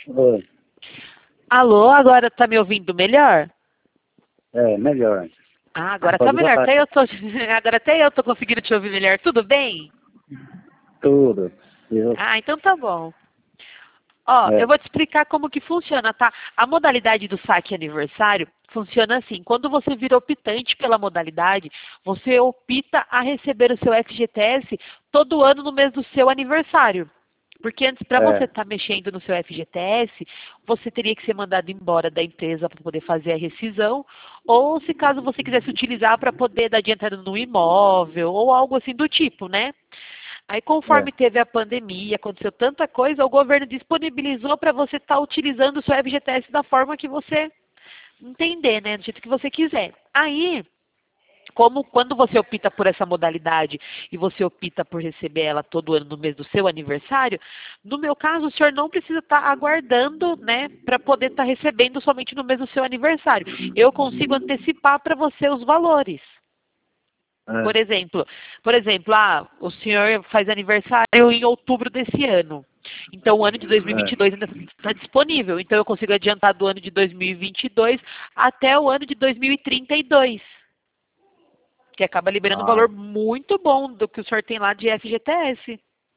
Oi. Alô, agora tá me ouvindo melhor? É, melhor. Ah, agora tá Pode melhor. botar Agora até eu tô conseguindo te ouvir melhor. Tudo bem? tudo. Ah, então tá bom. Ó, eu É, vou te explicar como que funciona, tá? A modalidade do saque aniversário funciona assim. Quando você vira optante pela modalidade, você opta a receber o seu FGTS todo ano no mês do seu aniversário. Porque antes, para você é, estar mexendo no seu FGTS, você teria que ser mandado embora da empresa para poder fazer a rescisão, ou se caso você quisesse utilizar para poder dar de entrada no imóvel, ou algo assim do tipo, né? Aí, é. conforme teve a pandemia, aconteceu tanta coisa, o governo disponibilizou para você estar utilizando o seu FGTS da forma que você entender, né? Do jeito que você quiser. Aí, como quando você opta por essa modalidade e você opta por receber ela todo ano no mês do seu aniversário, no meu caso, o senhor não precisa estar aguardando, né, para poder estar recebendo somente no mês do seu aniversário. Eu consigo antecipar para você os valores. É, Por exemplo, o senhor faz aniversário em outubro desse ano. Então, o ano de é. 2022 ainda está disponível. Então, eu consigo adiantar do ano de 2022 até o ano de 2032, que acaba liberando um Ah, valor muito bom do que o senhor tem lá de FGTS.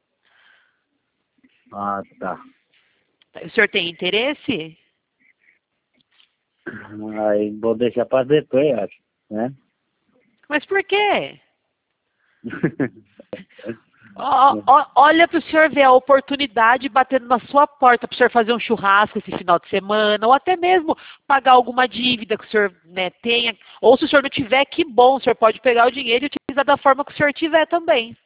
tá. O senhor tem interesse? Aí vou deixar para depois, acho, né? Mas por quê? Olha para o senhor ver a oportunidade batendo na sua porta para o senhor fazer um churrasco esse final de semana, ou até mesmo pagar alguma dívida que o senhor, né, tenha. Ou se o senhor não tiver, que bom, o senhor pode pegar o dinheiro e utilizar da forma que o senhor tiver também.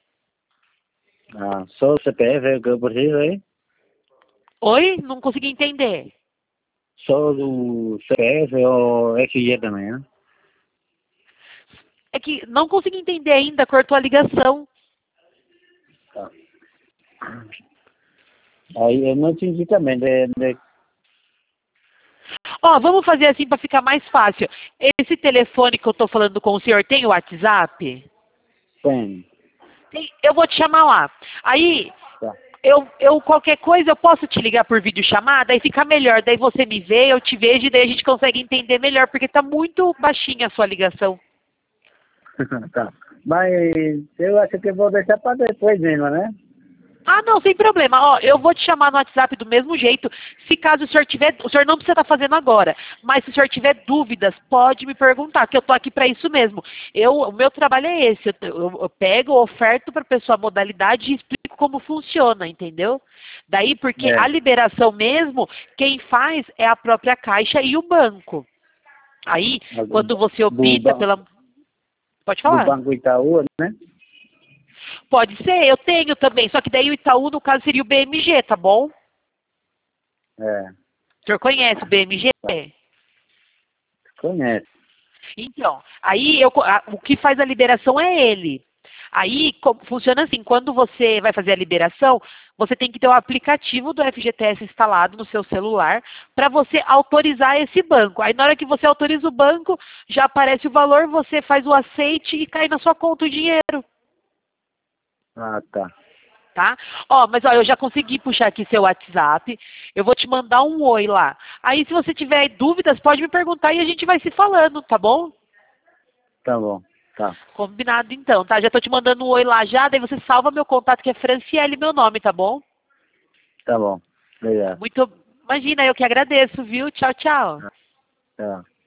Só o CPF é o que eu preciso aí? Oi? Não consegui entender. Só o CPF ou RG também, né? É que não consegui entender ainda, cortou a ligação. Tá. Aí eu não entendi também, Ó, vamos fazer assim para ficar mais fácil. Esse telefone que eu estou falando com o senhor tem o WhatsApp? tem, Eu vou te chamar lá. Aí, tá. qualquer coisa, eu posso te ligar por videochamada, aí fica melhor. Daí você me vê, eu te vejo, e daí a gente consegue entender melhor, porque tá muito baixinha a sua ligação. Tá. Mas eu acho que eu vou deixar para depois mesmo, né? Ah, não, sem problema. Ó, eu vou te chamar no WhatsApp do mesmo jeito. Se caso o senhor tiver, o senhor não precisa estar fazendo agora, mas se o senhor tiver dúvidas, pode me perguntar, que eu tô aqui para isso mesmo. O meu trabalho é esse. Eu pego, oferto para a pessoa a modalidade e explico como funciona, entendeu? Daí, porque a É. liberação mesmo, quem faz é a própria Caixa e o banco. Aí, quando você Do, opta pela. Pode do falar. Banco Itaú, né? Pode ser, eu tenho também. Só que daí o Itaú, no caso, seria o BMG, tá bom? É, O senhor conhece o BMG? tá. Conhece. Então, aí o que faz a liberação é ele. Aí funciona assim, quando você vai fazer a liberação, você tem que ter o aplicativo do FGTS instalado no seu celular para você autorizar esse banco. Aí na hora que você autoriza o banco, já aparece o valor, você faz o aceite e cai na sua conta o dinheiro. Tá. Tá? Mas ó, eu já consegui puxar aqui seu WhatsApp. Eu vou te mandar um oi lá. Aí, se você tiver dúvidas, pode me perguntar e a gente vai se falando, tá bom? Tá bom. Tá. Combinado então, tá? Já tô te mandando um oi lá já, daí você salva meu contato que é Franciele, meu nome, tá bom? Tá bom. Obrigado. Imagina, eu que agradeço, viu? Tchau, tchau. Tá.